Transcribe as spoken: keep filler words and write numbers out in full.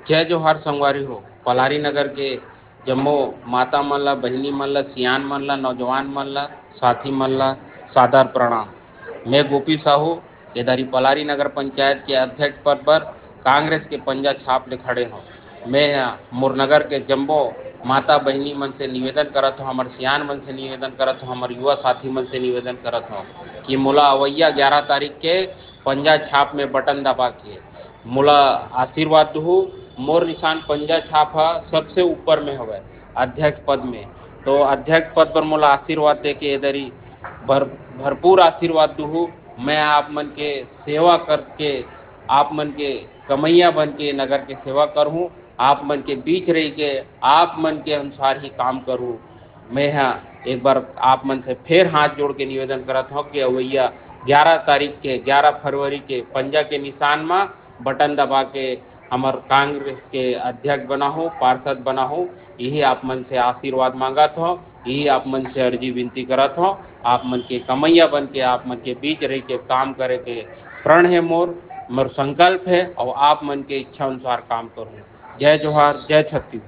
जय जोहार संगवारी हो। पलारी नगर के जम्मो माता मन ला, बहिनी मन ला, सियान मन ला, नौजवान मन ला, साथी मन ला सादर प्रणाम। मैं गोपी साहू केदारी पलारी नगर पंचायत के अध्यक्ष पद पर कांग्रेस के पंजा छाप ले खड़े हूँ। मैं यहाँ मुरनगर के जम्बो माता बहिनी मन से निवेदन करत हूँ, हमार सियान मन से निवेदन करत हूँ, हमार युवा साथी मन से निवेदन करत हूँ कि मोला अवैया ग्यारह तारीख के पंजा छाप में बटन दबा के मोला आशीर्वाद दहू। मोर निशान पंजा छाप है सबसे ऊपर में हवे अध्यक्ष पद में। तो अध्यक्ष पद पर मोला आशीर्वाद दे के इधर भर भरपूर आशीर्वाद दूँ। मैं आप मन के सेवा करके, आप मन के कमैया बन के नगर के सेवा करूँ, आप मन के बीच रह के आप मन के अनुसार ही काम करूँ। मैं यहाँ एक बार आप मन से फिर हाथ जोड़ के निवेदन करत हूँ कि अवैया ग्यारह तारीख के ग्यारह फरवरी के पंजा के निशान में बटन दबा के हमार कांग्रेस के अध्यक्ष बना हो, पार्षद बना हो। यही आप मन से आशीर्वाद मांगत हो, यही आप मन से अर्जी विनती करत हो। आप मन के कमैया बन के आप मन के बीच रह के काम करे के प्रण है मोर मोर संकल्प है और आप मन के इच्छा अनुसार काम करूँ। जय जोहार, जय छत्तीसगढ़।